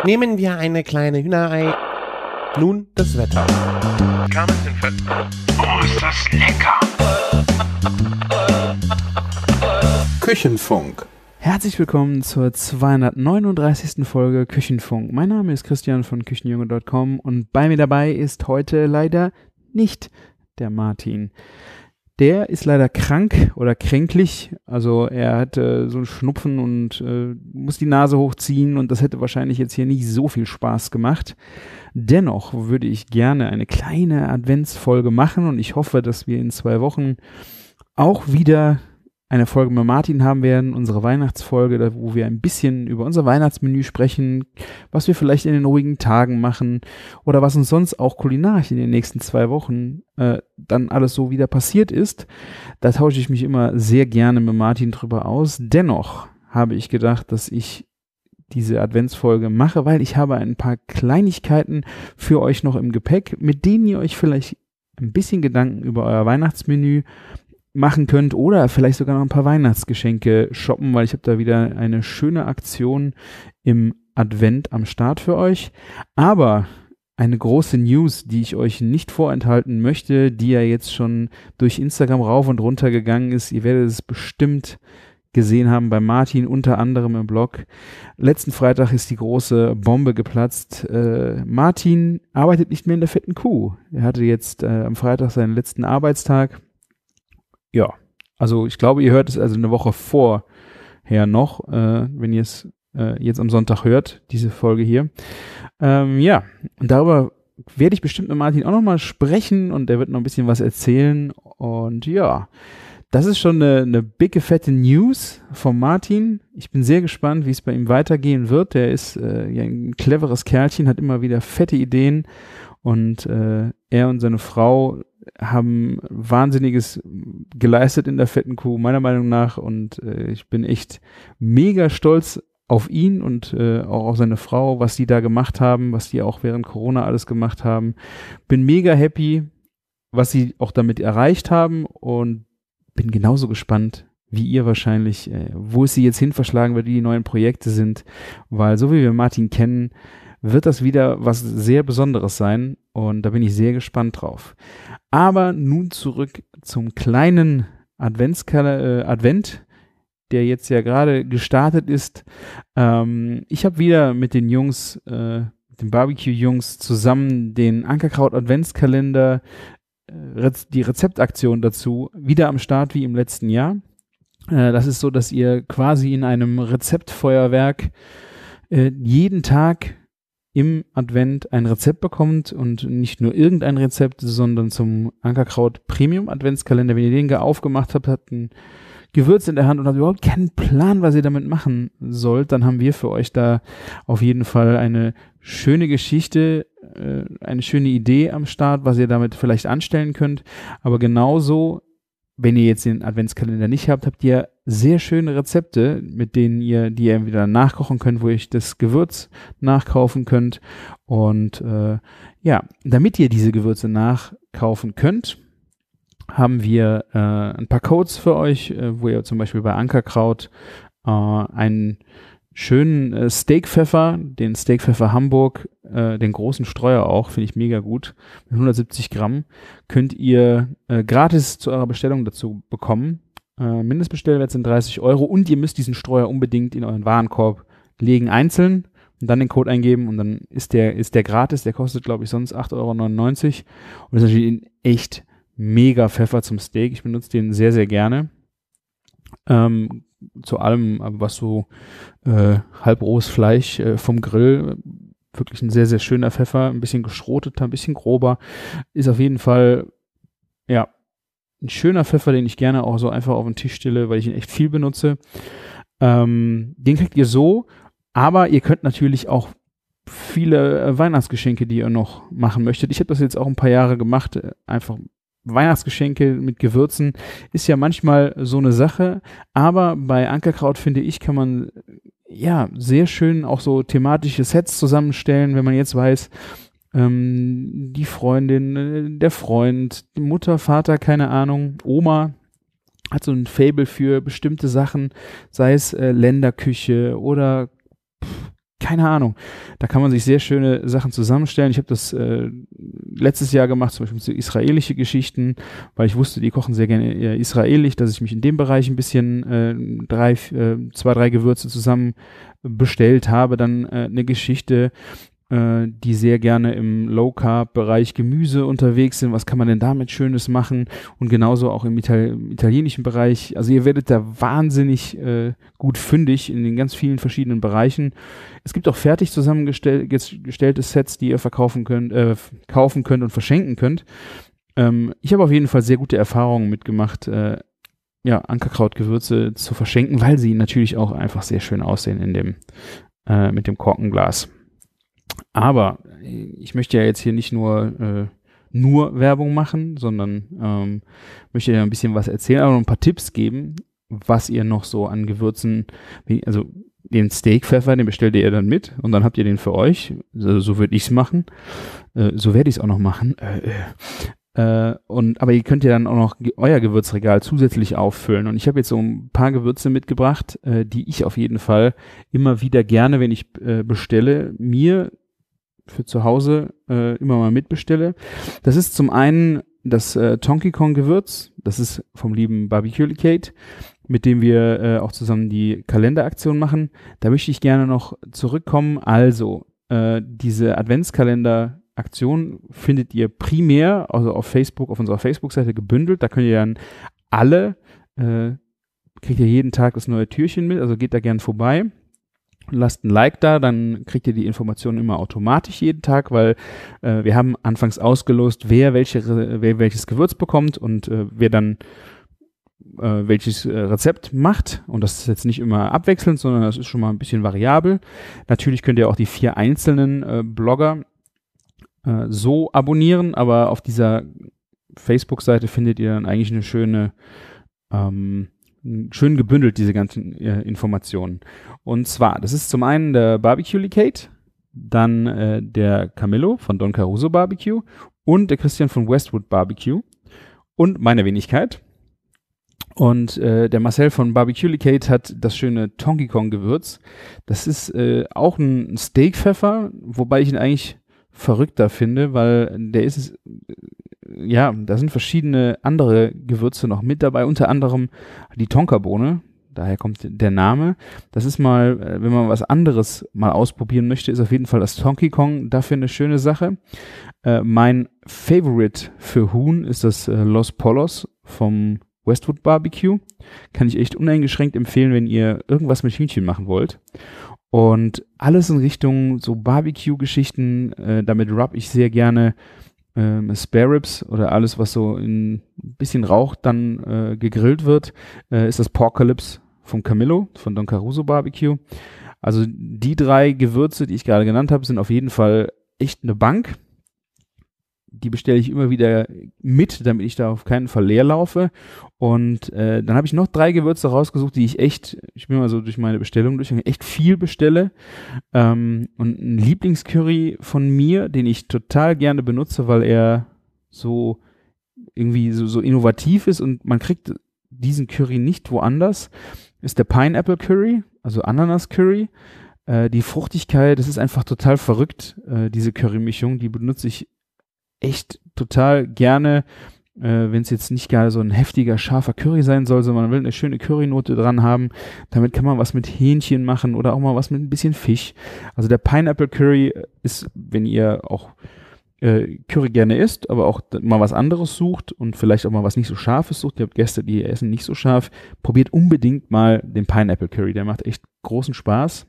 Nehmen wir eine kleine Hühnerei. Nun das Wetter. Oh, ist das lecker! Küchenfunk. Herzlich willkommen zur 239. Folge Küchenfunk. Mein Name ist Christian von Küchenjunge.com und bei mir dabei ist heute leider nicht der Martin. Der ist leider krank oder kränklich, also er hat so einen Schnupfen und muss die Nase hochziehen und das hätte wahrscheinlich jetzt hier nicht so viel Spaß gemacht. Dennoch würde ich gerne eine kleine Adventsfolge machen und ich hoffe, dass wir in 2 Wochen auch wieder eine Folge mit Martin haben werden, unsere Weihnachtsfolge, wo wir ein bisschen über unser Weihnachtsmenü sprechen, was wir vielleicht in den ruhigen Tagen machen oder was uns sonst auch kulinarisch in den nächsten 2 Wochen dann alles so wieder passiert ist. Da tausche ich mich immer sehr gerne mit Martin drüber aus. Dennoch habe ich gedacht, dass ich diese Adventsfolge mache, weil ich habe ein paar Kleinigkeiten für euch noch im Gepäck, mit denen ihr euch vielleicht ein bisschen Gedanken über euer Weihnachtsmenü machen könnt oder vielleicht sogar noch ein paar Weihnachtsgeschenke shoppen, weil ich habe da wieder eine schöne Aktion im Advent am Start für euch. Aber eine große News, die ich euch nicht vorenthalten möchte, die ja jetzt schon durch Instagram rauf und runter gegangen ist, ihr werdet es bestimmt gesehen haben bei Martin, unter anderem im Blog. Letzten Freitag ist die große Bombe geplatzt. Martin arbeitet nicht mehr in der fetten Kuh. Er hatte jetzt am Freitag seinen letzten Arbeitstag. Ja, also ich glaube, ihr hört es also eine Woche vorher noch, wenn ihr es jetzt am Sonntag hört, diese Folge hier. Ja, und darüber werde ich bestimmt mit Martin auch nochmal sprechen und er wird noch ein bisschen was erzählen. Und ja, das ist schon eine dicke, fette News von Martin. Ich bin sehr gespannt, wie es bei ihm weitergehen wird. Der ist ja ein cleveres Kerlchen, hat immer wieder fette Ideen und er und seine Frau haben Wahnsinniges geleistet in der fetten Kuh, meiner Meinung nach. Und ich bin echt mega stolz auf ihn und auch auf seine Frau, was die da gemacht haben, was die auch während Corona alles gemacht haben. Bin mega happy, was sie auch damit erreicht haben und bin genauso gespannt wie ihr wahrscheinlich, wo es sie jetzt hin verschlagen wird, wie die neuen Projekte sind, weil so wie wir Martin kennen, wird das wieder was sehr Besonderes sein und da bin ich sehr gespannt drauf. Aber nun zurück zum kleinen Advent, der jetzt ja gerade gestartet ist. Ich habe wieder mit den Jungs, den Barbecue-Jungs zusammen den Ankerkraut-Adventskalender, die Rezeptaktion dazu, wieder am Start wie im letzten Jahr. Das ist so, dass ihr quasi in einem Rezeptfeuerwerk jeden Tag im Advent ein Rezept bekommt und nicht nur irgendein Rezept, sondern zum Ankerkraut Premium Adventskalender. Wenn ihr den aufgemacht habt, habt ein Gewürz in der Hand und habt überhaupt keinen Plan, was ihr damit machen sollt, dann haben wir für euch da auf jeden Fall eine schöne Geschichte, eine schöne Idee am Start, was ihr damit vielleicht anstellen könnt. Aber genauso, wenn ihr jetzt den Adventskalender nicht habt, habt ihr sehr schöne Rezepte, mit denen die ihr wieder nachkochen könnt, wo ihr das Gewürz nachkaufen könnt. Und ja, damit ihr diese Gewürze nachkaufen könnt, haben wir ein paar Codes für euch, wo ihr zum Beispiel bei Ankerkraut einen schönen Steakpfeffer, den Steakpfeffer Hamburg, den großen Streuer auch, finde ich mega gut, mit 170 Gramm, könnt ihr gratis zu eurer Bestellung dazu bekommen. Mindestbestellwert sind 30 € und ihr müsst diesen Streuer unbedingt in euren Warenkorb legen, einzeln und dann den Code eingeben und dann ist der gratis, der kostet glaube ich sonst 8,99 € und ist natürlich ein echt mega Pfeffer zum Steak. Ich benutze den sehr, sehr gerne. Zu allem, was so halbrohes Fleisch vom Grill, wirklich ein sehr, sehr schöner Pfeffer, ein bisschen geschroteter, ein bisschen grober, ist auf jeden Fall, ja, ein schöner Pfeffer, den ich gerne auch so einfach auf den Tisch stelle, weil ich ihn echt viel benutze. Den kriegt ihr so, aber ihr könnt natürlich auch viele Weihnachtsgeschenke, die ihr noch machen möchtet. Ich habe das jetzt auch ein paar Jahre gemacht, einfach Weihnachtsgeschenke mit Gewürzen ist ja manchmal so eine Sache, aber bei Ankerkraut, finde ich, kann man ja sehr schön auch so thematische Sets zusammenstellen, wenn man jetzt weiß, die Freundin, der Freund, die Mutter, Vater, keine Ahnung, Oma hat so ein Faible für bestimmte Sachen, sei es Länderküche oder keine Ahnung. Da kann man sich sehr schöne Sachen zusammenstellen. Ich habe das letztes Jahr gemacht, zum Beispiel so israelische Geschichten, weil ich wusste, die kochen sehr gerne israelisch, dass ich mich in dem Bereich ein bisschen 2, 3 Gewürze zusammen bestellt habe. Dann eine Geschichte, die sehr gerne im Low-Carb-Bereich Gemüse unterwegs sind. Was kann man denn damit Schönes machen? Und genauso auch im italienischen Bereich. Also ihr werdet da wahnsinnig gut fündig in den ganz vielen verschiedenen Bereichen. Es gibt auch fertig zusammengestellte Sets, die ihr kaufen könnt und verschenken könnt. Ich habe auf jeden Fall sehr gute Erfahrungen mitgemacht, Ankerkrautgewürze zu verschenken, weil sie natürlich auch einfach sehr schön aussehen mit dem Korkenglas. Aber ich möchte ja jetzt hier nicht nur Werbung machen, sondern möchte ja ein bisschen was erzählen, aber noch ein paar Tipps geben, was ihr noch so an Gewürzen, also den Steakpfeffer, den bestellt ihr dann mit und dann habt ihr den für euch. So würde ich es machen. So werde ich es auch noch machen. Aber ihr könnt ja dann auch noch euer Gewürzregal zusätzlich auffüllen. Und ich habe jetzt so ein paar Gewürze mitgebracht, die ich auf jeden Fall immer wieder gerne, wenn ich bestelle, mir für zu Hause immer mal mitbestelle. Das ist zum einen das Tonky Kong Gewürz. Das ist vom lieben Barbecue-Licate, mit dem wir auch zusammen die Kalenderaktion machen. Da möchte ich gerne noch zurückkommen. Also, diese Adventskalender-Aktion findet ihr primär, also auf Facebook, auf unserer Facebook-Seite gebündelt. Da könnt ihr dann kriegt ihr jeden Tag das neue Türchen mit, also geht da gern vorbei. Lasst ein Like da, dann kriegt ihr die Informationen immer automatisch jeden Tag, weil wir haben anfangs ausgelost, wer welches Gewürz bekommt und wer dann welches Rezept macht. Und das ist jetzt nicht immer abwechselnd, sondern das ist schon mal ein bisschen variabel. Natürlich könnt ihr auch die 4 einzelnen Blogger so abonnieren, aber auf dieser Facebook-Seite findet ihr dann eigentlich eine schön gebündelt, diese ganzen Informationen. Und zwar, das ist zum einen der Barbecue-Licate, dann der Camillo von Don Caruso Barbecue und der Christian von Westwood Barbecue und meine Wenigkeit. Und der Marcel von Barbecue-Licate hat das schöne Tonky Kong Gewürz. Das ist auch ein Steakpfeffer, wobei ich ihn eigentlich verrückter finde, weil der ist da sind verschiedene andere Gewürze noch mit dabei, unter anderem die Tonkabohne. Daher kommt der Name. Das ist mal, wenn man was anderes mal ausprobieren möchte, ist auf jeden Fall das Tonky Kong dafür eine schöne Sache. Mein Favorite für Huhn ist das Los Polos vom Westwood Barbecue. Kann ich echt uneingeschränkt empfehlen, wenn ihr irgendwas mit Hühnchen machen wollt. Und alles in Richtung so Barbecue-Geschichten, damit rub ich sehr gerne Spare Ribs oder alles, was so in ein bisschen Rauch dann gegrillt wird, ist das Porkalypse vom Camillo, von Don Caruso Barbecue. Also die 3 Gewürze, die ich gerade genannt habe, sind auf jeden Fall echt eine Bank. Die bestelle ich immer wieder mit, damit ich da auf keinen Fall leer laufe. Und dann habe ich noch 3 Gewürze rausgesucht, die ich bin mal so durch meine Bestellung durch, echt viel bestelle. Und ein Lieblingscurry von mir, den ich total gerne benutze, weil er so irgendwie so innovativ ist und man kriegt diesen Curry nicht woanders, ist der Pineapple Curry, also Ananas Curry. Die Fruchtigkeit, das ist einfach total verrückt, diese Curry-Mischung, die benutze ich echt total gerne, wenn es jetzt nicht gerade so ein heftiger, scharfer Curry sein soll, sondern man will eine schöne Currynote dran haben. Damit kann man was mit Hähnchen machen oder auch mal was mit ein bisschen Fisch. Also der Pineapple Curry ist, wenn ihr auch Curry gerne isst, aber auch mal was anderes sucht und vielleicht auch mal was nicht so Scharfes sucht. Ihr habt Gäste, die essen nicht so scharf. Probiert unbedingt mal den Pineapple Curry. Der macht echt großen Spaß.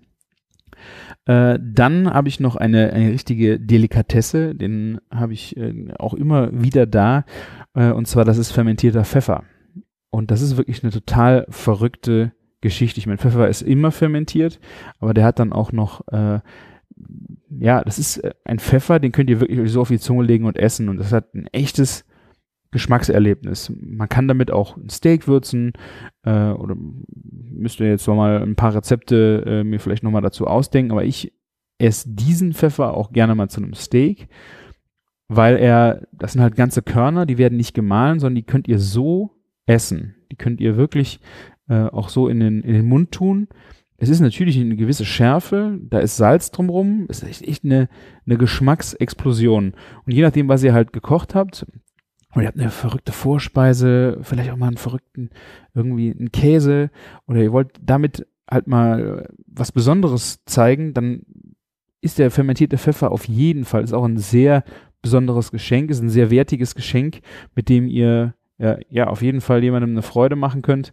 Dann habe ich noch eine richtige Delikatesse, den habe ich auch immer wieder da, und zwar das ist fermentierter Pfeffer. Und das ist wirklich eine total verrückte Geschichte. Ich meine, Pfeffer ist immer fermentiert, aber der hat dann auch noch, das ist ein Pfeffer, den könnt ihr wirklich so auf die Zunge legen und essen und das hat ein echtes Geschmackserlebnis. Man kann damit auch ein Steak würzen oder müsst ihr jetzt noch mal ein paar Rezepte mir vielleicht nochmal dazu ausdenken, aber ich esse diesen Pfeffer auch gerne mal zu einem Steak, weil das sind halt ganze Körner, die werden nicht gemahlen, sondern die könnt ihr so essen. Die könnt ihr wirklich auch so in den Mund tun. es ist natürlich eine gewisse Schärfe, da ist Salz drumrum, es ist echt eine Geschmacksexplosion. Und je nachdem, was ihr halt gekocht habt, oder ihr habt eine verrückte Vorspeise, vielleicht auch mal irgendwie einen Käse, oder ihr wollt damit halt mal was Besonderes zeigen, dann ist der fermentierte Pfeffer auf jeden Fall, ist auch ein sehr besonderes Geschenk, ist ein sehr wertiges Geschenk, mit dem ihr ja auf jeden Fall jemandem eine Freude machen könnt,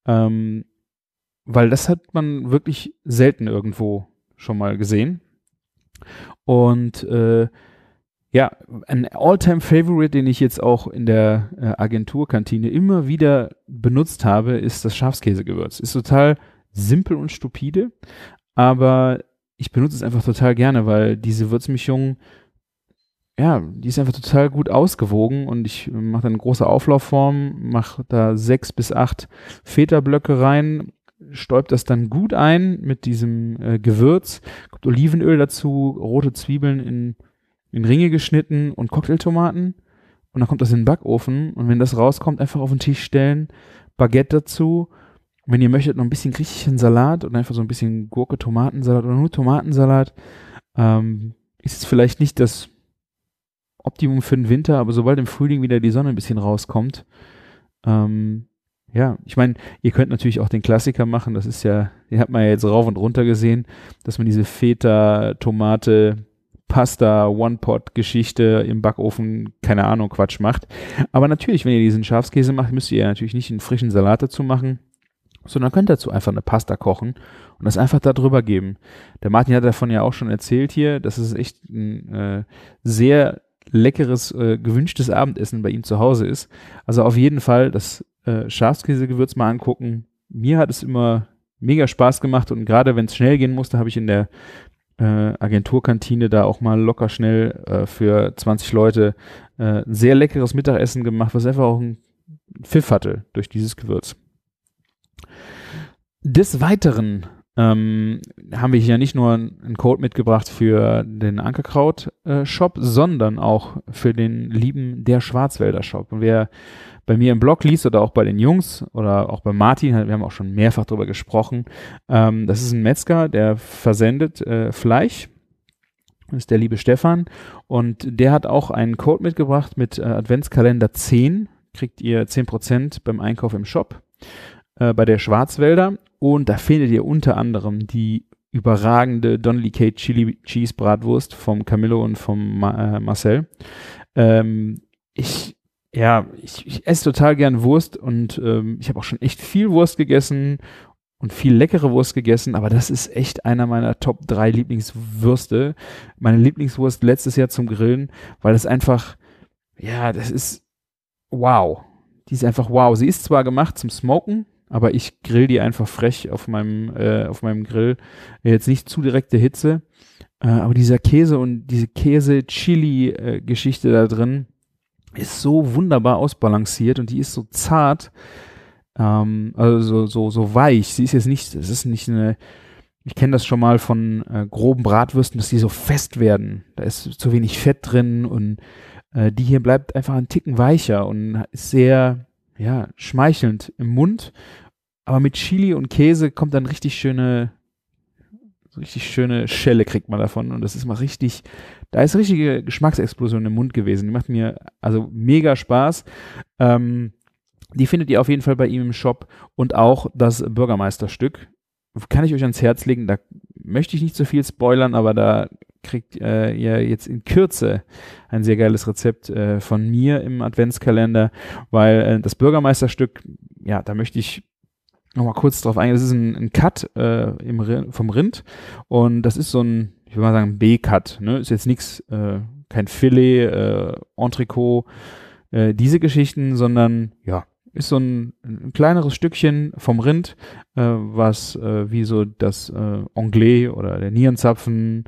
weil das hat man wirklich selten irgendwo schon mal gesehen. Und ein All-Time-Favorite, den ich jetzt auch in der Agenturkantine immer wieder benutzt habe, ist das Schafskäsegewürz. Ist total simpel und stupide, aber ich benutze es einfach total gerne, weil diese Würzmischung, die ist einfach total gut ausgewogen und ich mache dann eine große Auflaufform, mache da 6 bis 8 Feta-Blöcke rein, stäubt das dann gut ein mit diesem Gewürz, kommt Olivenöl dazu, rote Zwiebeln in Ringe geschnitten und Cocktailtomaten und dann kommt das in den Backofen und wenn das rauskommt, einfach auf den Tisch stellen, Baguette dazu. Wenn ihr möchtet, noch ein bisschen griechischen Salat und einfach so ein bisschen Gurke-Tomatensalat oder nur Tomatensalat, ist es vielleicht nicht das Optimum für den Winter, aber sobald im Frühling wieder die Sonne ein bisschen rauskommt, ich meine, ihr könnt natürlich auch den Klassiker machen, das ist ja, den hat man ja jetzt rauf und runter gesehen, dass man diese Feta, Tomate, Pasta, One-Pot-Geschichte im Backofen, keine Ahnung, Quatsch macht. Aber natürlich, wenn ihr diesen Schafskäse macht, müsst ihr ja natürlich nicht einen frischen Salat dazu machen, sondern könnt dazu einfach eine Pasta kochen und das einfach da drüber geben. Der Martin hat davon ja auch schon erzählt hier, dass es echt ein sehr leckeres, gewünschtes Abendessen bei ihm zu Hause ist. Also auf jeden Fall das Schafskäsegewürz mal angucken. Mir hat es immer mega Spaß gemacht und gerade wenn es schnell gehen musste, habe ich in der Agenturkantine da auch mal locker schnell für 20 Leute ein sehr leckeres Mittagessen gemacht, was einfach auch einen Pfiff hatte durch dieses Gewürz. Des Weiteren haben wir hier nicht nur einen Code mitgebracht für den Ankerkraut-Shop, sondern auch für den lieben Der Schwarzwälder Shop. Und wer bei mir im Blog liest oder auch bei den Jungs oder auch bei Martin, wir haben auch schon mehrfach darüber gesprochen, das ist ein Metzger, der versendet Fleisch. Das ist der liebe Stefan. Und der hat auch einen Code mitgebracht mit Adventskalender 10. Kriegt ihr 10% beim Einkauf im Shop bei der Schwarzwälder. Und da findet ihr unter anderem die überragende Donnelly K Chili Cheese Bratwurst vom Camillo und vom Marcel. Ich esse total gern Wurst und ich habe auch schon echt viel Wurst gegessen und viel leckere Wurst gegessen, aber das ist echt einer meiner Top 3 Lieblingswürste. Meine Lieblingswurst letztes Jahr zum Grillen, weil das einfach, das ist wow. Die ist einfach wow. Sie ist zwar gemacht zum Smoken, aber ich grill die einfach frech auf meinem Grill. Jetzt nicht zu direkte Hitze, aber dieser Käse und diese Käse-Chili-Geschichte da drin ist so wunderbar ausbalanciert und die ist so zart, also so weich. Sie ist jetzt nicht, es ist nicht eine, ich kenne das schon mal von groben Bratwürsten, dass die so fest werden. Da ist zu wenig Fett drin und die hier bleibt einfach ein Ticken weicher und ist sehr, schmeichelnd im Mund. Aber mit Chili und Käse kommt dann richtig schöne Schelle kriegt man davon und das ist mal richtig, da ist richtige Geschmacksexplosion im Mund gewesen. Die macht mir also mega Spaß. Die findet ihr auf jeden Fall bei ihm im Shop und auch das Bürgermeisterstück. Kann ich euch ans Herz legen, da möchte ich nicht so viel spoilern, aber da kriegt ihr jetzt in Kürze ein sehr geiles Rezept von mir im Adventskalender, weil das Bürgermeisterstück, da möchte ich nochmal kurz drauf eingehen. Das ist ein Cut vom Rind und das ist so ein, ich würde mal sagen, B-Cut. Ne? Ist jetzt nichts, kein Filet, Entrecot, diese Geschichten, sondern ist so ein kleineres Stückchen vom Rind, was wie so das Anglais oder der Nierenzapfen,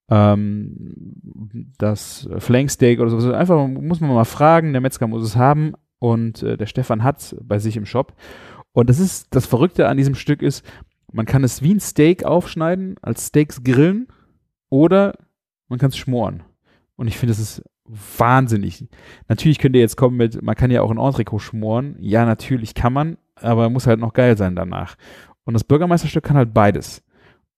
das Flanksteak oder so. Einfach muss man mal fragen, der Metzger muss es haben und der Stefan hat es bei sich im Shop. Und das Verrückte an diesem Stück ist, man kann es wie ein Steak aufschneiden, als Steaks grillen oder man kann es schmoren. Und ich finde, das ist wahnsinnig. Natürlich könnt ihr jetzt kommen mit, man kann ja auch ein Entrecot schmoren. Ja, natürlich kann man, aber muss halt noch geil sein danach. Und das Bürgermeisterstück kann halt beides.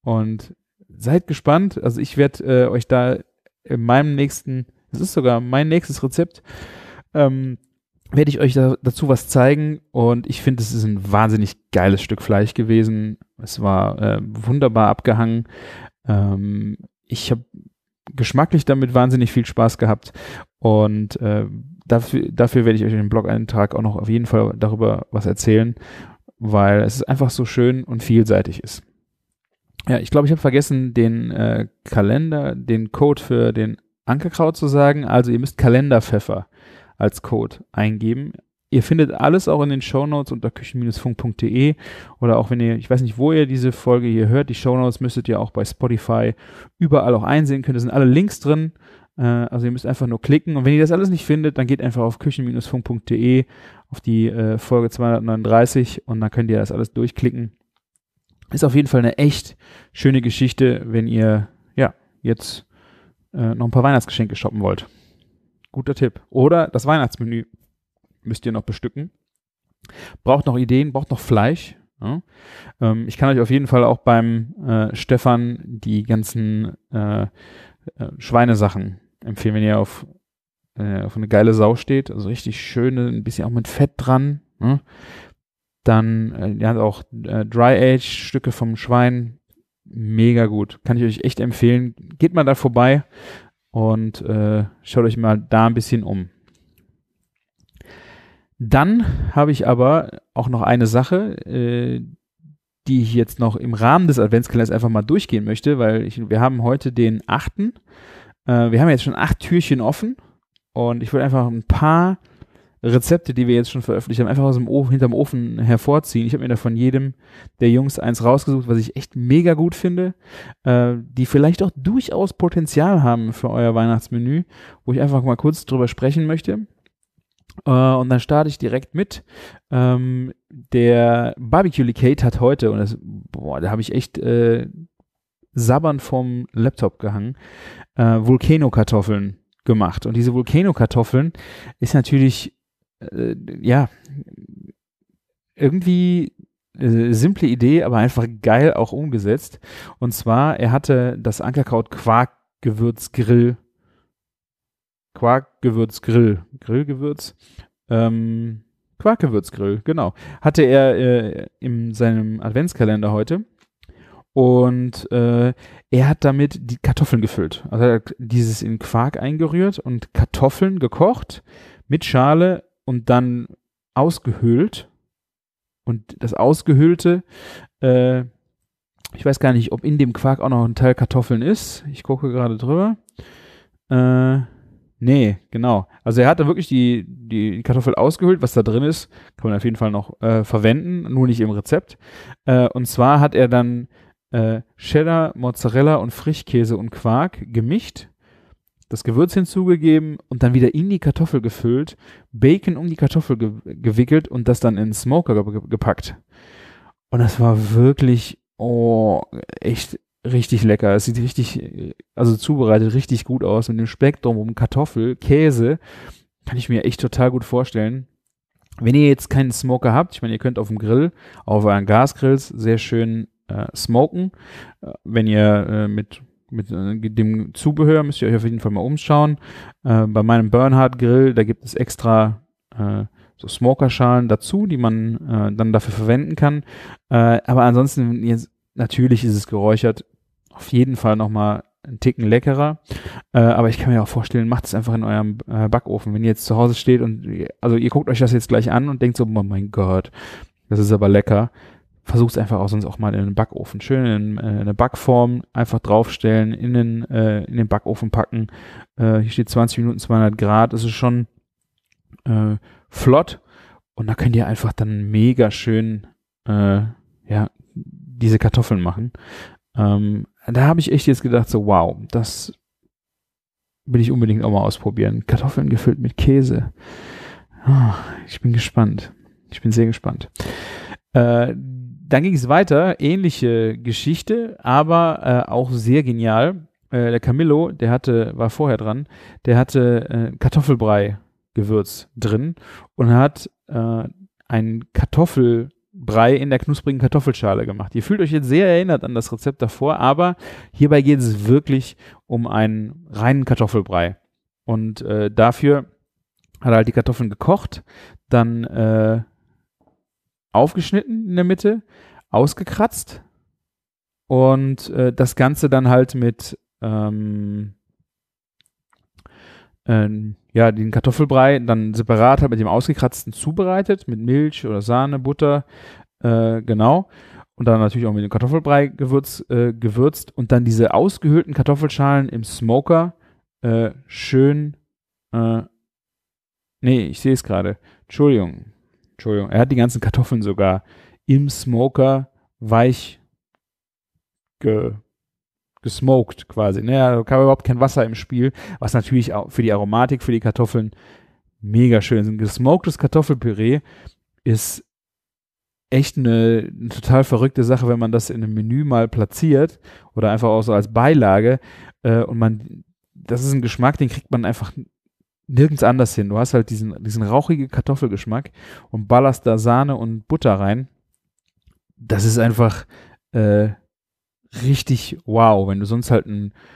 Und seid gespannt. Also ich werde euch da in meinem nächsten, das ist sogar mein nächstes Rezept, werde ich euch dazu was zeigen. Und ich finde, es ist ein wahnsinnig geiles Stück Fleisch gewesen. Es war wunderbar abgehangen. Ich habe geschmacklich damit wahnsinnig viel Spaß gehabt. Und dafür werde ich euch in dem Blog-Eintrag auch noch auf jeden Fall darüber was erzählen, weil es einfach so schön und vielseitig ist. Ja, ich glaube, ich habe vergessen, den den Code für den Ankerkraut zu sagen. Also ihr müsst Kalenderpfeffer als Code eingeben. Ihr findet alles auch in den Shownotes unter küchen-funk.de oder auch wenn ihr, ich weiß nicht, wo ihr diese Folge hier hört, die Shownotes müsstet ihr auch bei Spotify überall auch einsehen können. Da sind alle Links drin. Also ihr müsst einfach nur klicken und wenn ihr das alles nicht findet, dann geht einfach auf küchen-funk.de auf die Folge 239 und dann könnt ihr das alles durchklicken. Ist auf jeden Fall eine echt schöne Geschichte, wenn ihr ja jetzt noch ein paar Weihnachtsgeschenke shoppen wollt. Guter Tipp. Oder das Weihnachtsmenü müsst ihr noch bestücken. Braucht noch Ideen, braucht noch Fleisch. Ja. Ich kann euch auf jeden Fall auch beim Stefan die ganzen Schweinesachen empfehlen, wenn ihr auf eine geile Sau steht. Also richtig schöne, ein bisschen auch mit Fett dran. Ne? Dann ja auch Dry-Age-Stücke vom Schwein. Mega gut. Kann ich euch echt empfehlen. Geht mal da vorbei und schaut euch mal da ein bisschen um. Dann habe ich aber auch noch eine Sache, die ich jetzt noch im Rahmen des Adventskalenders einfach mal durchgehen möchte, weil wir haben heute den 8. Wir haben jetzt schon 8 Türchen offen und ich will einfach ein paar Rezepte, die wir jetzt schon veröffentlicht haben, einfach aus dem hinterm Ofen hervorziehen. Ich habe mir da von jedem der Jungs eins rausgesucht, was ich echt mega gut finde, die vielleicht auch durchaus Potenzial haben für euer Weihnachtsmenü, wo ich einfach mal kurz drüber sprechen möchte. Und dann starte ich direkt mit. Der Barbecue Licate hat heute, und da habe ich echt sabbernd vom Laptop gehangen, Volcano-Kartoffeln gemacht. Und diese Volcano-Kartoffeln ist natürlich irgendwie simple Idee, aber einfach geil auch umgesetzt. Und zwar, er hatte das Ankerkraut Grillgewürz, genau. Hatte er in seinem Adventskalender heute. Und er hat damit die Kartoffeln gefüllt. Also er hat dieses in Quark eingerührt und Kartoffeln gekocht mit Schale und dann ausgehöhlt. Und das Ausgehöhlte, ich weiß gar nicht, ob in dem Quark auch noch ein Teil Kartoffeln ist. Ich gucke gerade drüber. Nee, genau. Also er hat da wirklich die Kartoffel ausgehöhlt, was da drin ist, kann man auf jeden Fall noch verwenden, nur nicht im Rezept. Und zwar hat er dann Cheddar, Mozzarella und Frischkäse und Quark gemischt, das Gewürz hinzugegeben und dann wieder in die Kartoffel gefüllt, Bacon um die Kartoffel gewickelt und das dann in den Smoker gepackt. Und das war wirklich, echt richtig lecker. Es sieht richtig, also zubereitet richtig gut aus mit dem Speck drumherum, Kartoffel, Käse. Kann ich mir echt total gut vorstellen. Wenn ihr jetzt keinen Smoker habt, ich meine, ihr könnt auf dem Grill, auf euren Gasgrills sehr schön smoken. Wenn ihr mit dem Zubehör müsst ihr euch auf jeden Fall mal umschauen. Bei meinem Bernhard Grill, da gibt es extra so Smokerschalen dazu, die man dann dafür verwenden kann. Aber ansonsten, jetzt, natürlich ist es geräuchert, auf jeden Fall nochmal einen Ticken leckerer. Aber ich kann mir auch vorstellen, macht es einfach in eurem Backofen. Wenn ihr jetzt zu Hause steht und, also ihr guckt euch das jetzt gleich an und denkt so, oh mein Gott, das ist aber lecker. Versucht es einfach auch sonst auch mal in den Backofen. Schön in eine Backform einfach draufstellen, in den Backofen packen. Hier steht 20 Minuten, 200 Grad. Das ist schon flott. Und da könnt ihr einfach dann mega schön diese Kartoffeln machen. Da habe ich echt jetzt gedacht, so wow, das will ich unbedingt auch mal ausprobieren. Kartoffeln gefüllt mit Käse. Ich bin gespannt. Ich bin sehr gespannt. Dann ging es weiter, ähnliche Geschichte, aber auch sehr genial. Der Camillo, war vorher dran, der hatte Kartoffelbrei-Gewürz drin und hat ein Brei in der knusprigen Kartoffelschale gemacht. Ihr fühlt euch jetzt sehr erinnert an das Rezept davor, aber hierbei geht es wirklich um einen reinen Kartoffelbrei. Und dafür hat er halt die Kartoffeln gekocht, dann aufgeschnitten in der Mitte, ausgekratzt und das Ganze dann halt mit den Kartoffelbrei dann separat halt mit dem ausgekratzten zubereitet, mit Milch oder Sahne, Butter, genau. Und dann natürlich auch mit dem Kartoffelbrei gewürzt und dann diese ausgehöhlten Kartoffelschalen im Smoker schön, ich sehe es gerade. Entschuldigung. Er hat die ganzen Kartoffeln sogar im Smoker weich gesmoked quasi. Da kam überhaupt kein Wasser im Spiel, was natürlich auch für die Aromatik, für die Kartoffeln mega schön ist. Ein gesmoktes Kartoffelpüree ist echt eine total verrückte Sache, wenn man das in einem Menü mal platziert oder einfach auch so als Beilage das ist ein Geschmack, den kriegt man einfach nirgends anders hin. Du hast halt diesen rauchigen Kartoffelgeschmack und ballerst da Sahne und Butter rein. Das ist einfach richtig wow, wenn du sonst halt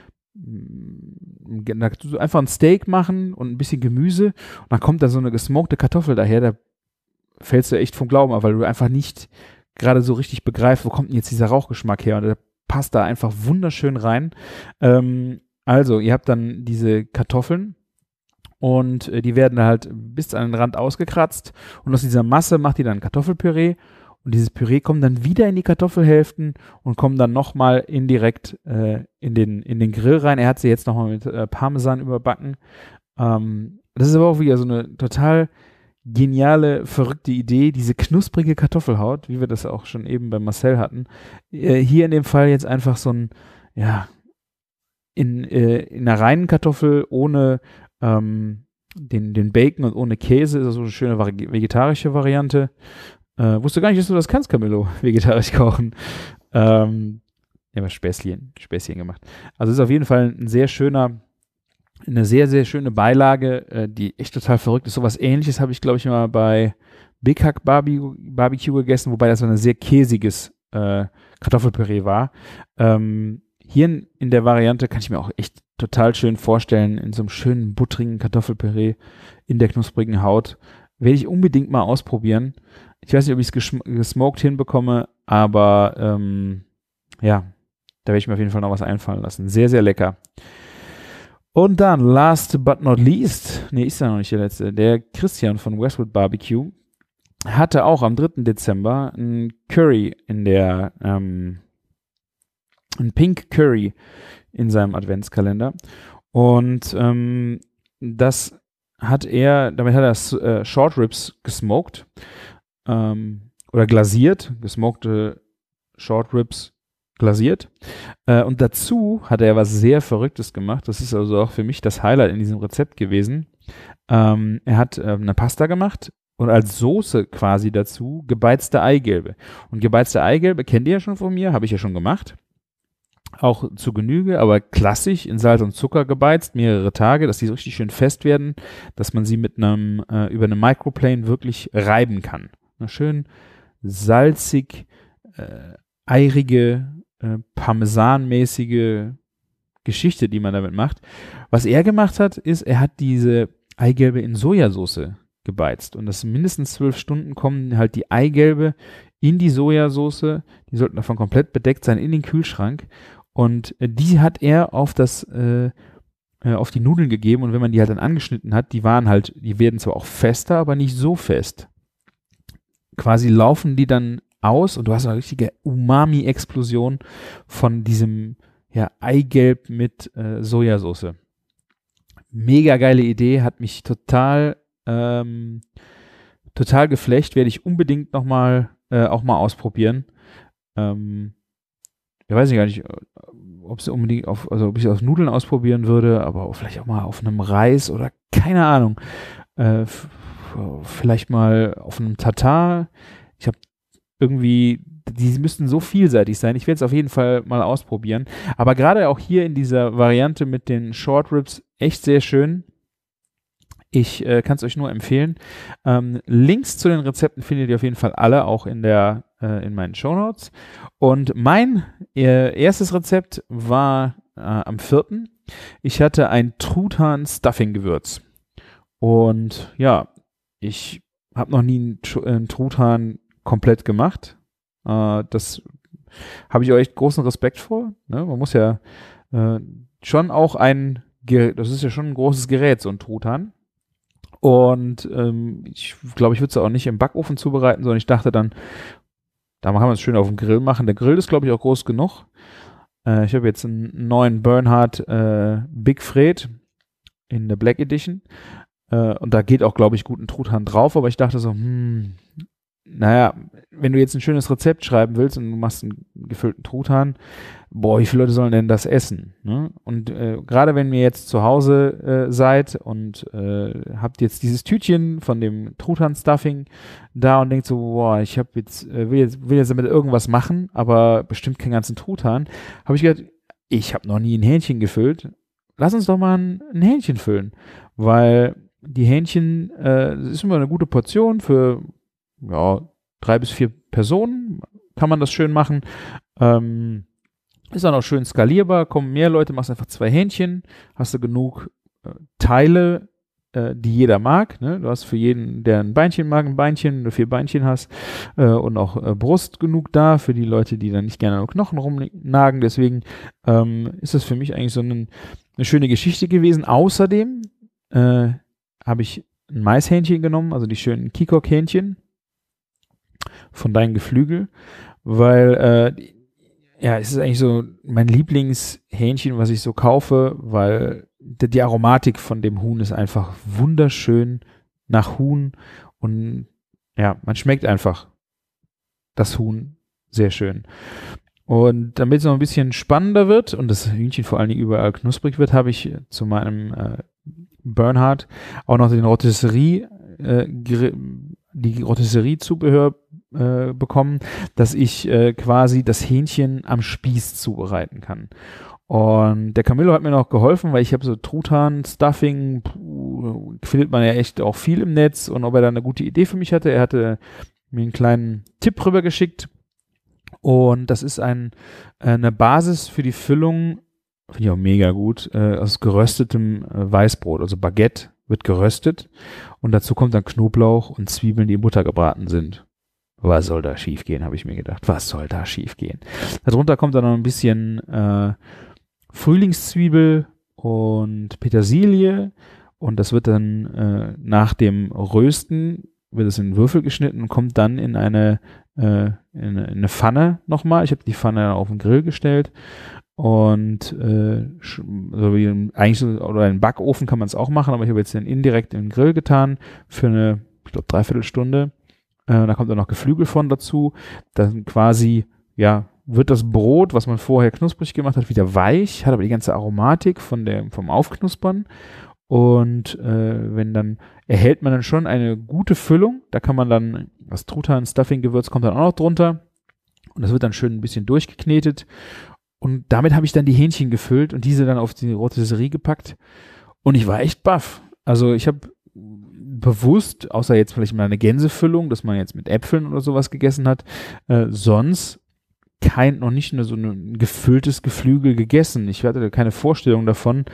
einfach ein Steak machen und ein bisschen Gemüse und dann kommt da so eine gesmokte Kartoffel daher, da fällst du echt vom Glauben ab, weil du einfach nicht gerade so richtig begreifst, wo kommt denn jetzt dieser Rauchgeschmack her und der passt da einfach wunderschön rein. Also, ihr habt dann diese Kartoffeln und die werden halt bis an den Rand ausgekratzt und aus dieser Masse macht ihr dann Kartoffelpüree. Und dieses Püree kommt dann wieder in die Kartoffelhälften und kommt dann nochmal indirekt in den Grill rein. Er hat sie jetzt nochmal mit Parmesan überbacken. Das ist aber auch wieder so eine total geniale, verrückte Idee, diese knusprige Kartoffelhaut, wie wir das auch schon eben bei Marcel hatten. Hier in dem Fall jetzt einfach so ein, in einer reinen Kartoffel ohne den Bacon und ohne Käse, ist das so eine schöne vegetarische Variante. Wusste gar nicht, dass du das kannst, Camillo, vegetarisch kochen. Aber Späßchen gemacht. Also es ist auf jeden Fall eine sehr, sehr schöne Beilage, die echt total verrückt ist. Sowas Ähnliches habe ich, glaube ich, mal bei Big Hack Barbecue gegessen, wobei das so ein sehr käsiges Kartoffelpüree war. Hier in der Variante kann ich mir auch echt total schön vorstellen, in so einem schönen, buttrigen Kartoffelpüree in der knusprigen Haut. Werde ich unbedingt mal ausprobieren. Ich weiß nicht, ob ich es gesmoked hinbekomme, aber da werde ich mir auf jeden Fall noch was einfallen lassen. Sehr, sehr lecker. Und dann, last but not least, ist ja noch nicht der letzte, der Christian von Westwood Barbecue hatte auch am 3. Dezember ein Curry ein Pink Curry in seinem Adventskalender. Und damit hat er Short Ribs gesmoked oder glasiert, gesmokte Short Ribs glasiert. Und dazu hat er was sehr Verrücktes gemacht. Das ist also auch für mich das Highlight in diesem Rezept gewesen. Er hat eine Pasta gemacht und als Soße quasi dazu gebeizte Eigelbe. Und gebeizte Eigelbe kennt ihr ja schon von mir, habe ich ja schon gemacht. Auch zu Genüge, aber klassisch in Salz und Zucker gebeizt, mehrere Tage, dass die so richtig schön fest werden, dass man sie mit über eine Microplane wirklich reiben kann. Eine schön salzig, eirige, parmesanmäßige Geschichte, die man damit macht. Was er gemacht hat, ist, er hat diese Eigelbe in Sojasauce gebeizt und das mindestens 12 Stunden kommen halt die Eigelbe in die Sojasauce, die sollten davon komplett bedeckt sein, in den Kühlschrank. Und die hat er auf die Nudeln gegeben und wenn man die halt dann angeschnitten hat, die werden zwar auch fester, aber nicht so fest. Quasi laufen die dann aus und du hast eine richtige Umami-Explosion von diesem Eigelb mit Sojasauce. Mega geile Idee, hat mich total geflasht, werde ich unbedingt auch mal ausprobieren. Ich weiß gar nicht, ob ich es auf Nudeln ausprobieren würde, aber auch vielleicht auch mal auf einem Reis oder keine Ahnung. Vielleicht mal auf einem Tatar. Ich habe irgendwie, die müssten so vielseitig sein. Ich werde es auf jeden Fall mal ausprobieren. Aber gerade auch hier in dieser Variante mit den Short Ribs echt sehr schön. Ich kann es euch nur empfehlen. Links zu den Rezepten findet ihr auf jeden Fall alle auch in meinen Shownotes. Und mein erstes Rezept war am 4. Ich hatte ein Truthahn-Stuffing-Gewürz. Und ja, ich habe noch nie einen Truthahn komplett gemacht. Das habe ich auch echt großen Respekt vor. Ne? Man muss ja schon auch das ist ja schon ein großes Gerät, so ein Truthahn. Und ich glaube, ich würde es auch nicht im Backofen zubereiten, sondern ich dachte dann, da kann man es schön auf dem Grill machen. Der Grill ist, glaube ich, auch groß genug. Ich habe jetzt einen neuen Bernhard Big Fred in der Black Edition. Und da geht auch, glaube ich, gut ein Truthahn drauf. Aber ich dachte so, naja, wenn du jetzt ein schönes Rezept schreiben willst und du machst einen gefüllten Truthahn, wie viele Leute sollen denn das essen? Ne? Und gerade wenn ihr jetzt zu Hause seid und habt jetzt dieses Tütchen von dem Truthahn-Stuffing da und denkt so, ich habe will jetzt damit irgendwas machen, aber bestimmt keinen ganzen Truthahn, habe ich gedacht, ich habe noch nie ein Hähnchen gefüllt. Lass uns doch mal ein Hähnchen füllen, weil die Hähnchen ist immer eine gute Portion für 3 bis 4 Personen kann man das schön machen. Ist dann auch schön skalierbar, kommen mehr Leute, machst einfach 2 Hähnchen, hast du genug Teile, die jeder mag. Ne? Du hast für jeden, der ein Beinchen mag, ein Beinchen, wenn du 4 Beinchen hast und auch Brust genug da für die Leute, die dann nicht gerne an Knochen rumnagen. Deswegen ist das für mich eigentlich so eine schöne Geschichte gewesen. Außerdem habe ich ein Maishähnchen genommen, also die schönen Kikok-Hähnchen von deinem Geflügel, weil es ist eigentlich so mein Lieblingshähnchen, was ich so kaufe, weil die Aromatik von dem Huhn ist einfach wunderschön nach Huhn und ja, man schmeckt einfach das Huhn sehr schön. Und damit es noch ein bisschen spannender wird und das Hühnchen vor allen Dingen überall knusprig wird, habe ich zu meinem Bernhard auch noch den die Rotisserie-Zubehör bekommen, dass ich quasi das Hähnchen am Spieß zubereiten kann. Und der Camillo hat mir noch geholfen, weil ich habe so Truthahn-Stuffing, findet man ja echt auch viel im Netz, und ob er da eine gute Idee für mich hatte. Er hatte mir einen kleinen Tipp rübergeschickt, und das ist eine Basis für die Füllung, finde ich auch mega gut, aus geröstetem Weißbrot, also Baguette wird geröstet und dazu kommt dann Knoblauch und Zwiebeln, die in Butter gebraten sind. Was soll da schief gehen, habe ich mir gedacht. Was soll da schief gehen? Darunter kommt dann noch ein bisschen Frühlingszwiebel und Petersilie, und das wird dann nach dem Rösten, wird es in Würfel geschnitten und kommt dann in eine Pfanne nochmal. Ich habe die Pfanne auf den Grill gestellt, und so wie eigentlich so, oder in den Backofen kann man es auch machen, aber ich habe jetzt den indirekt in den Grill getan für eine, ich glaube, 3/4 Stunde. Da kommt dann noch Geflügel von dazu. Dann quasi, wird das Brot, was man vorher knusprig gemacht hat, wieder weich, hat aber die ganze Aromatik vom Aufknuspern. Und dann erhält man dann schon eine gute Füllung. Da kann man dann, das Truthahn-Stuffing-Gewürz kommt dann auch noch drunter. Und das wird dann schön ein bisschen durchgeknetet. Und damit habe ich dann die Hähnchen gefüllt und diese dann auf die Rotisserie gepackt. Und ich war echt baff. Also ich habe bewusst, außer jetzt vielleicht mal eine Gänsefüllung, dass man jetzt mit Äpfeln oder sowas gegessen hat, sonst noch nicht nur so ein gefülltes Geflügel gegessen. Ich hatte keine Vorstellung davon,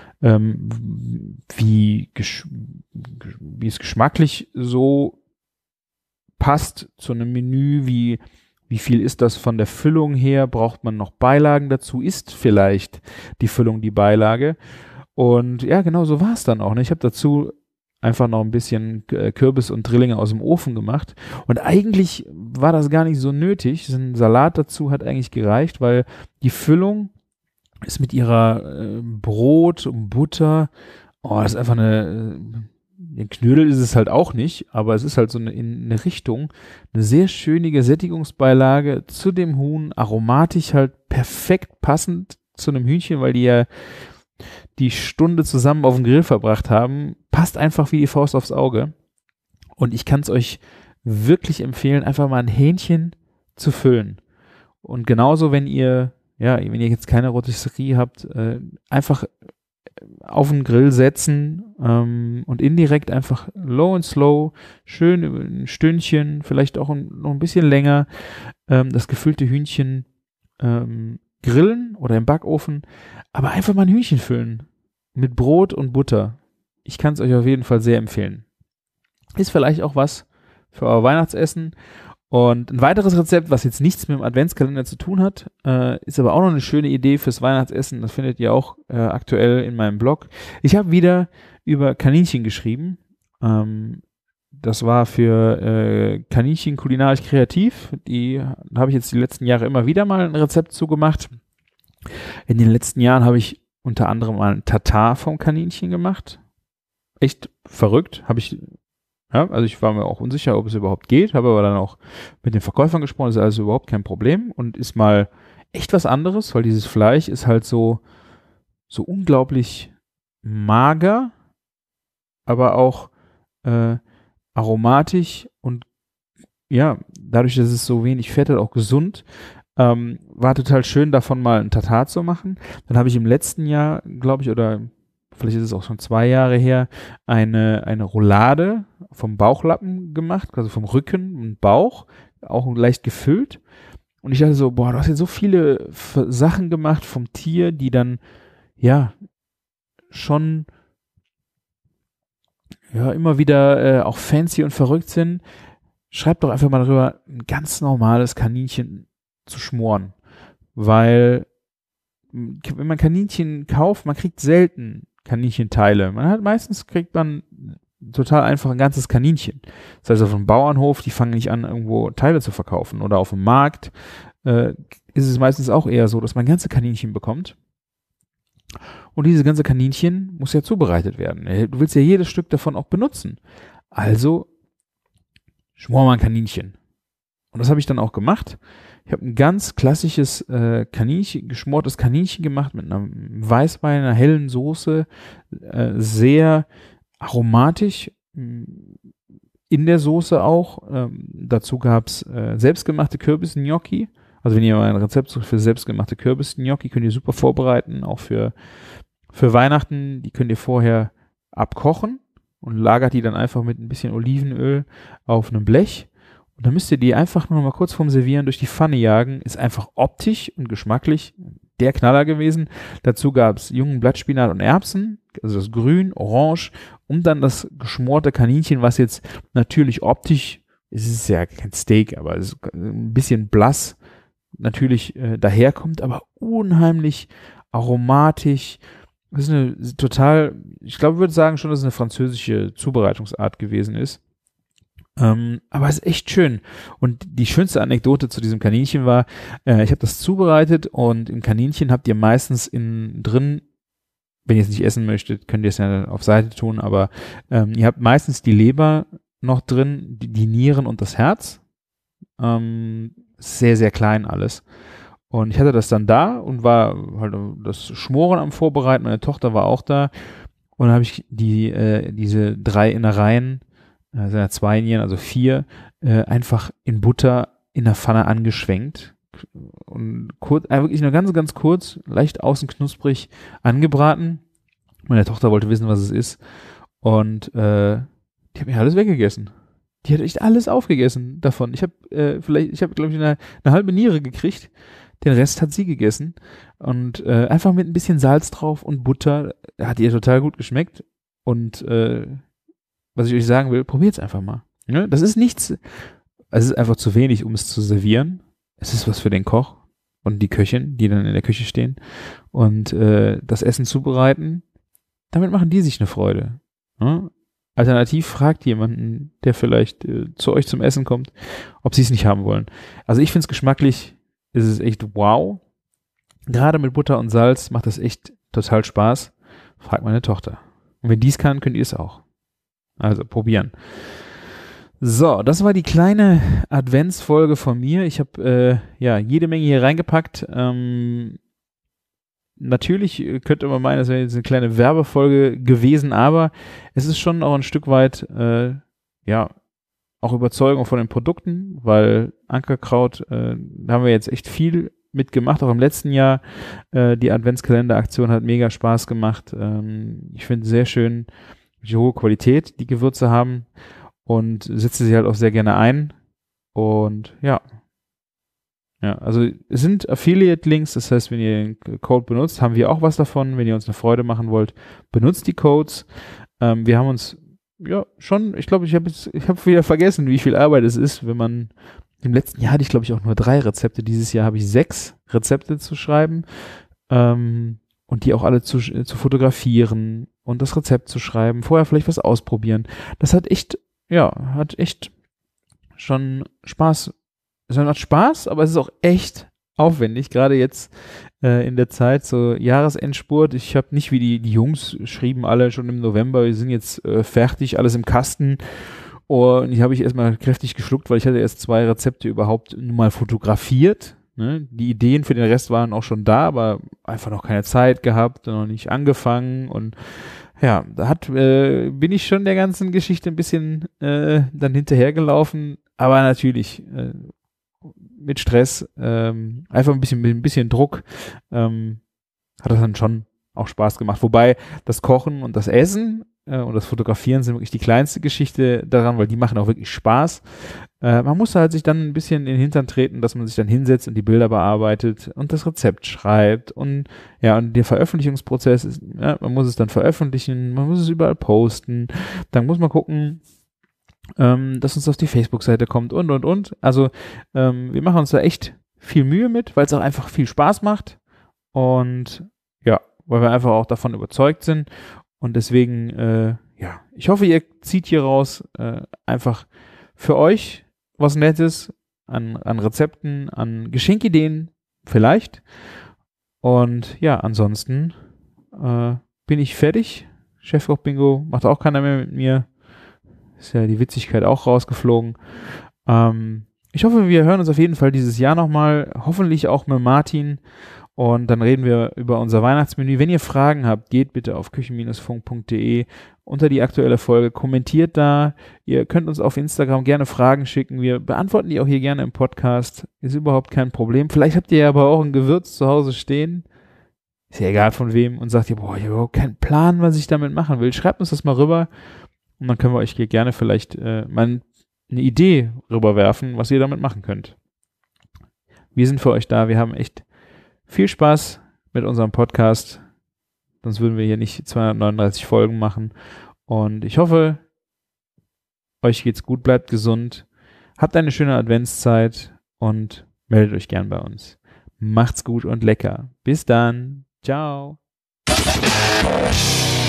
wie es geschmacklich so passt zu einem Menü, wie viel ist das von der Füllung her, braucht man noch Beilagen dazu, ist vielleicht die Füllung die Beilage, und ja, genau so war es dann auch, ne? Ich habe dazu einfach noch ein bisschen Kürbis und Drillinge aus dem Ofen gemacht, und eigentlich war das gar nicht so nötig, ein Salat dazu hat eigentlich gereicht, weil die Füllung ist mit ihrer Brot und Butter, das ist einfach ein Knödel ist es halt auch nicht, aber es ist halt so in eine Richtung, eine sehr schönige Sättigungsbeilage zu dem Huhn, aromatisch halt perfekt passend zu einem Hühnchen, weil die ja die Stunde zusammen auf dem Grill verbracht haben, passt einfach wie die Faust aufs Auge. Und ich kann es euch wirklich empfehlen, einfach mal ein Hähnchen zu füllen. Und genauso, wenn ihr jetzt keine Rotisserie habt, einfach auf den Grill setzen und indirekt einfach low and slow, schön über ein Stündchen, vielleicht auch noch ein bisschen länger, das gefüllte Hühnchen grillen oder im Backofen, aber einfach mal ein Hühnchen füllen mit Brot und Butter. Ich kann es euch auf jeden Fall sehr empfehlen. Ist vielleicht auch was für euer Weihnachtsessen. Und ein weiteres Rezept, was jetzt nichts mit dem Adventskalender zu tun hat, ist aber auch noch eine schöne Idee fürs Weihnachtsessen. Das findet ihr auch aktuell in meinem Blog. Ich habe wieder über Kaninchen geschrieben. Das war für Kaninchen kulinarisch kreativ. Da habe ich jetzt die letzten Jahre immer wieder mal ein Rezept zugemacht. In den letzten Jahren habe ich unter anderem mal ein Tatar vom Kaninchen gemacht. Echt verrückt. Also ich war mir auch unsicher, ob es überhaupt geht, habe aber dann auch mit den Verkäufern gesprochen, das ist also überhaupt kein Problem und ist mal echt was anderes, weil dieses Fleisch ist halt so unglaublich mager, aber auch aromatisch und ja, dadurch, dass es so wenig Fett hat, auch gesund. War total schön, davon mal ein Tatar zu machen. Dann habe ich im letzten Jahr, glaube ich, oder vielleicht ist es auch schon 2 Jahre her, eine Roulade vom Bauchlappen gemacht, also vom Rücken und Bauch, auch leicht gefüllt. Und ich dachte so, boah, du hast jetzt so viele Sachen gemacht vom Tier, die dann, ja, schon, ja, immer wieder auch fancy und verrückt sind. Schreib doch einfach mal darüber, ein ganz normales Kaninchen zu schmoren. Weil, wenn man Kaninchen kauft, man kriegt selten Kaninchenteile. Meistens kriegt man total einfach ein ganzes Kaninchen. Das heißt, auf einem Bauernhof, die fangen nicht an, irgendwo Teile zu verkaufen. Oder auf dem Markt ist es meistens auch eher so, dass man ganze Kaninchen bekommt. Und diese ganze Kaninchen muss ja zubereitet werden. Du willst ja jedes Stück davon auch benutzen. Also schmor mal ein Kaninchen. Und das habe ich dann auch gemacht. Ich habe ein ganz klassisches geschmortes Kaninchen gemacht mit einer Weißwein, einer hellen Soße, sehr aromatisch in der Soße auch. Dazu gab es selbstgemachte Kürbis-Gnocchi. Also wenn ihr mal ein Rezept sucht für selbstgemachte Kürbis-Gnocchi, könnt ihr super vorbereiten, auch für Weihnachten. Die könnt ihr vorher abkochen und lagert die dann einfach mit ein bisschen Olivenöl auf einem Blech. Und dann müsst ihr die einfach nur mal kurz vorm Servieren durch die Pfanne jagen. Ist einfach optisch und geschmacklich der Knaller gewesen. Dazu gab es jungen Blattspinat und Erbsen, also das Grün, Orange und dann das geschmorte Kaninchen, was jetzt natürlich optisch, es ist ja kein Steak, aber es ist ein bisschen blass natürlich daherkommt, aber unheimlich aromatisch. Das ist eine total, ich glaube, ich würde sagen schon, dass es eine französische Zubereitungsart gewesen ist. Aber es ist echt schön. Und die schönste Anekdote zu diesem Kaninchen war, ich habe das zubereitet und im Kaninchen habt ihr meistens drin, wenn ihr es nicht essen möchtet, könnt ihr es ja auf Seite tun, aber ihr habt meistens die Leber noch drin, die Nieren und das Herz. Sehr, sehr klein alles. Und ich hatte das dann da und war halt das Schmoren am Vorbereiten. Meine Tochter war auch da. Und dann habe ich diese 3 Innereien, sind ja 2 Nieren, also 4, einfach in Butter in der Pfanne angeschwenkt und wirklich nur ganz, ganz kurz, leicht außen knusprig angebraten. Meine Tochter wollte wissen, was es ist und die hat mir alles weggegessen. Die hat echt alles aufgegessen davon. Ich habe, glaube ich, eine halbe Niere gekriegt. Den Rest hat sie gegessen und einfach mit ein bisschen Salz drauf und Butter. Hat ihr total gut geschmeckt und was ich euch sagen will, probiert es einfach mal. Ja, das ist nichts, es ist einfach zu wenig, um es zu servieren. Es ist was für den Koch und die Köchin, die dann in der Küche stehen und das Essen zubereiten. Damit machen die sich eine Freude. Ja? Alternativ fragt jemanden, der vielleicht zu euch zum Essen kommt, ob sie es nicht haben wollen. Also ich finde es geschmacklich, ist es echt wow. Gerade mit Butter und Salz macht das echt total Spaß. Fragt meine Tochter. Und wenn die es kann, könnt ihr es auch. Also probieren. So, das war die kleine Adventsfolge von mir. Ich habe jede Menge hier reingepackt. Natürlich könnte man meinen, es wäre jetzt eine kleine Werbefolge gewesen, aber es ist schon auch ein Stück weit auch Überzeugung von den Produkten, weil Ankerkraut, da haben wir jetzt echt viel mitgemacht, auch im letzten Jahr. Die Adventskalender-Aktion hat mega Spaß gemacht. Ich finde sehr schön, wie hohe Qualität die Gewürze haben und setze sie halt auch sehr gerne ein. Und ja, also es sind Affiliate-Links, das heißt, wenn ihr den Code benutzt, haben wir auch was davon. Wenn ihr uns eine Freude machen wollt, benutzt die Codes. Wir haben uns schon, ich glaube, ich habe wieder vergessen, wie viel Arbeit es ist, wenn man, im letzten Jahr hatte ich, glaube ich, auch nur 3 Rezepte. Dieses Jahr habe ich 6 Rezepte zu schreiben und die auch alle zu fotografieren und das Rezept zu schreiben, vorher vielleicht was ausprobieren. Das hat echt schon Spaß. Es macht Spaß, aber es ist auch echt aufwendig, gerade jetzt in der Zeit, so Jahresendspurt. Ich habe nicht, wie die Jungs schrieben alle schon im November, wir sind jetzt fertig, alles im Kasten. Und die habe ich erstmal kräftig geschluckt, weil ich hatte erst 2 Rezepte überhaupt nur mal fotografiert. Ne? Die Ideen für den Rest waren auch schon da, aber einfach noch keine Zeit gehabt, noch nicht angefangen. Und ja, da bin ich schon der ganzen Geschichte ein bisschen dann hinterhergelaufen. Aber natürlich mit Stress, einfach mit ein bisschen Druck, hat das dann schon auch Spaß gemacht. Wobei das Kochen und das Essen und das Fotografieren sind wirklich die kleinste Geschichte daran, weil die machen auch wirklich Spaß. Man muss halt sich dann ein bisschen in den Hintern treten, dass man sich dann hinsetzt und die Bilder bearbeitet und das Rezept schreibt und der Veröffentlichungsprozess ist, man muss es dann veröffentlichen, man muss es überall posten, dann muss man gucken, dass uns auf die Facebook-Seite kommt und. Also wir machen uns da echt viel Mühe mit, weil es auch einfach viel Spaß macht und weil wir einfach auch davon überzeugt sind und deswegen, ich hoffe, ihr zieht hier raus einfach für euch was Nettes an Rezepten, an Geschenkideen vielleicht und ansonsten bin ich fertig. Chefkoch-Bingo macht auch keiner mehr mit mir. Ist ja die Witzigkeit auch rausgeflogen. Ich hoffe, wir hören uns auf jeden Fall dieses Jahr nochmal, hoffentlich auch mit Martin und dann reden wir über unser Weihnachtsmenü. Wenn ihr Fragen habt, geht bitte auf küchen-funk.de unter die aktuelle Folge, kommentiert da. Ihr könnt uns auf Instagram gerne Fragen schicken. Wir beantworten die auch hier gerne im Podcast. Ist überhaupt kein Problem. Vielleicht habt ihr ja aber auch ein Gewürz zu Hause stehen. Ist ja egal von wem und sagt ihr, ich habe überhaupt keinen Plan, was ich damit machen will. Schreibt uns das mal rüber. Und dann können wir euch hier gerne vielleicht mal eine Idee rüberwerfen, was ihr damit machen könnt. Wir sind für euch da. Wir haben echt viel Spaß mit unserem Podcast. Sonst würden wir hier nicht 239 Folgen machen. Und ich hoffe, euch geht's gut, bleibt gesund, habt eine schöne Adventszeit und meldet euch gern bei uns. Macht's gut und lecker. Bis dann. Ciao.